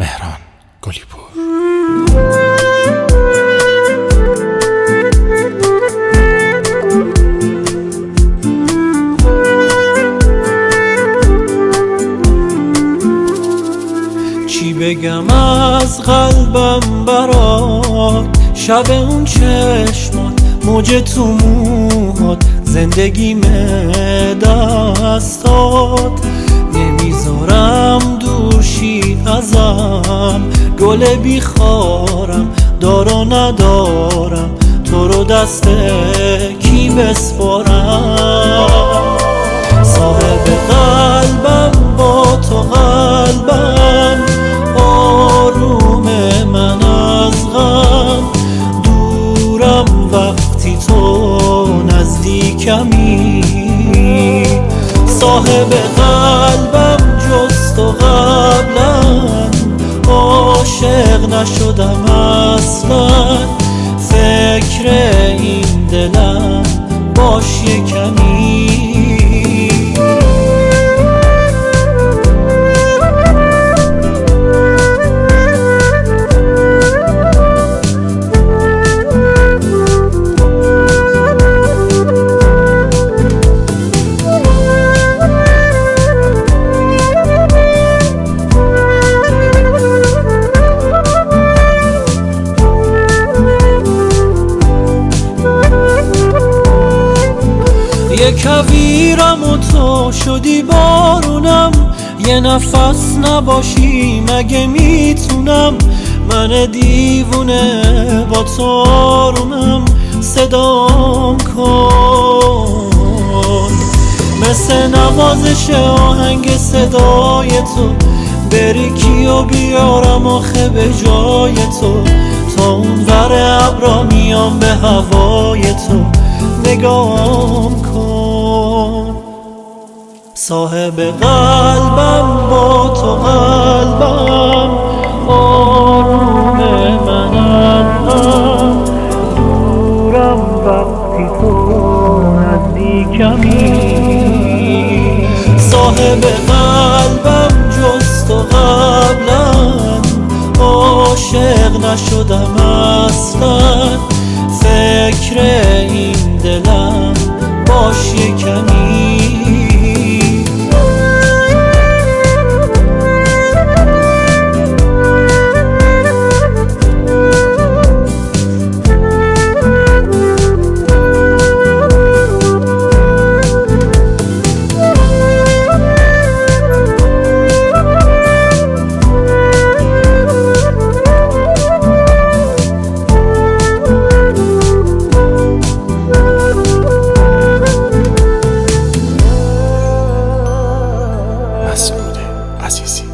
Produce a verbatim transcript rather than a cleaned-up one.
مهران گلیپور. چی بگم از قلبم برات، شب اون چشمات، موج تو موهات، زندگیم دستات، نمیذارم دورشی ازم، گل بیخارم دارا ندارم، تو رو دست کی بسپارم؟ صاحب قلبم با تو قلبم، آروم من از غم، دورم وقتی تو نزدیکمی. صاحب قلبم جز تو قبلا عاشق نشدم اصلا، فکر این دلم باش یکمی. یه کویرم و تو شدی بارونم، یه نفس نباشی مگه میتونم؟ من دیوونه با تو آرومم، صدام کن مثل نوازش آهنگ صدای تو، بری کیو بیارم آخه به جای تو، تا اون ور ابرا میام به هوای تو، نگام کن. صاحب قلبم با تو قلبم، آروم منم هم، دورم وقتی تو نزدیکمی. صاحب قلبم جز تو قبلا عاشق نشدم اصلا، فکر این دلم باش یکمی. مسعود عزیزی.